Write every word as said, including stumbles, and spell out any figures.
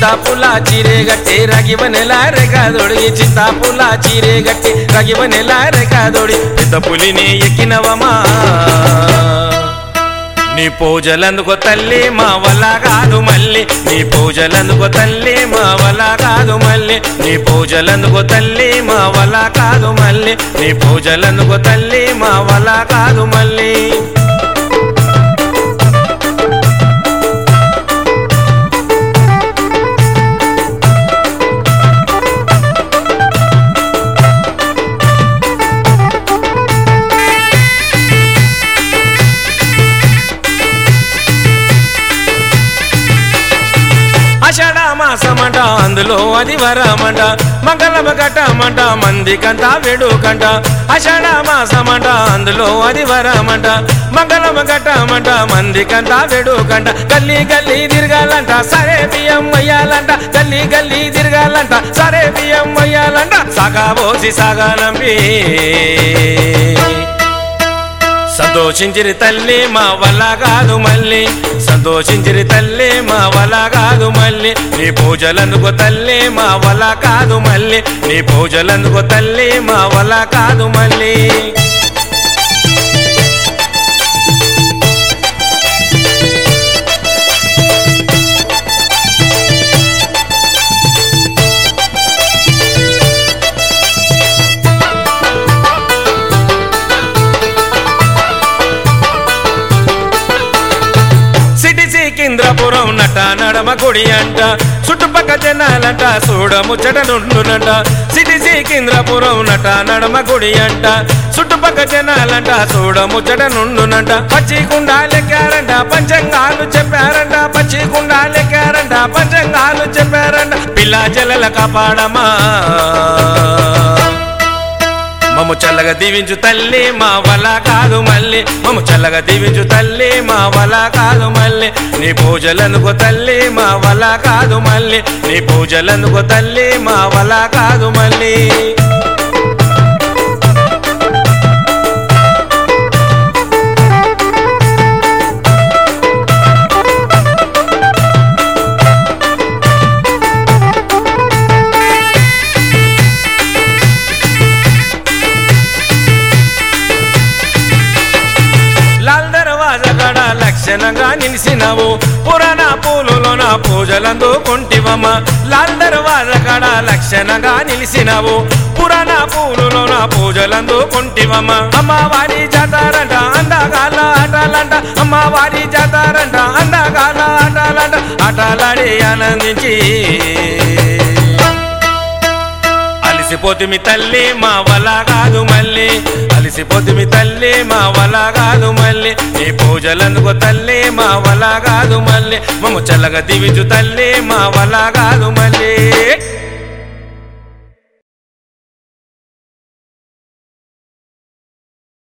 చింతాపుల చీరే గట్టి రగివనెల రేఖాదొడిగి చింతాపుల చీరే గట్టి రగివనెల రేఖాదొడి పెద్ద పులిని ఎక్కినవమా నీ పూజలందుకో తల్లి మా వల్ల కాదు మళ్ళీ నీ పూజలందుకో తల్లి మా వల్ల కాదు మళ్ళీ నీ పూజలందుకో తల్లి మా వల్ల కాదు మళ్ళీ నీ పూజలందుకో తల్లి మా వల్ల కాదు మళ్ళీ ఆషాఢమాసమంట అందులో అది వరమంట మంగళమ గట్టమంట మందికంతా వేడుకంట ఆషాఢమాసమంట అందులో అది వరమంట మంగళమ గట్టమంట మందికంతా వేడుకంట గల్లీ గల్లీ తిరగాలంట సరే బియ్యం వయ్యాలంట గల్లీ గల్లీ తిరగాలంట సరే బియ్యం వయ్యాలంట సగాబోసి సగాలంపి సంతోషించిరి తల్లి మా వల్ల కాదు మళ్ళీ సంతోషించిరి తల్లి మా వల్ల కాదు మళ్ళీ నీ పూజలందుకో తల్లి మా వల్ల కాదు మళ్ళీ నీ పూజలందుకో తల్లి మా వల్ల కాదు మళ్ళీ సికింద్రపురం నట నడమ గుడి అంట చుట్టుపక్క జనాలంట చూడ ముచ్చట నుండునంట సిటీ సికింద్రపురం నట నడమ గుడి అంట చుట్టుపక్క జనాలంట చూడ ముచ్చట నుండునంట పచ్చి కుండాలెక్కారంట పంచంగాలు చెప్పారంట పచ్చి కుండాలెక్కారంట పంచంగాలు చెప్పారంట పిల్ల జలల కాపాడమా మమ్ము చల్లగా దీవించు తల్లి మా వల్ల కాదు మళ్ళీ మమ్ము చల్లగా దీవించు తల్లి మా వల్ల కాదు మళ్ళీ నీ పూజలందుకో తల్లి మా వల్ల కాదు మళ్ళీ నీ పూజలందుకో తల్లి మా వల్ల కాదు మళ్ళీ లక్షణంగా నిలిసినవు పురాణ పూలులోన పూజలందుకుంటివమ్మ లాల్ దర్వాజ కాడ లక్షణంగా నిలిసినవు పురాణ పూలులోన పూజలందుకుంటివమ్మ అమ్మవారి జాతారంట అందగాల ఆటలంట అమ్మవారి జాతారంట అందగాల ఆటలంట ఆటలాడి ఆనందించి అలిసిపోతుమి తల్లి మా వల్ల కాదు మళ్ళీ అలిసిపోతుమి తల్లి మా వల్ల కాదు మళ్ళీ నీ పూజలందుకో తల్లి మా వల్ల కాదు మళ్ళీ మమ్ము చల్లగా దీవించు తల్లి మా వల్ల కాదు మళ్ళీ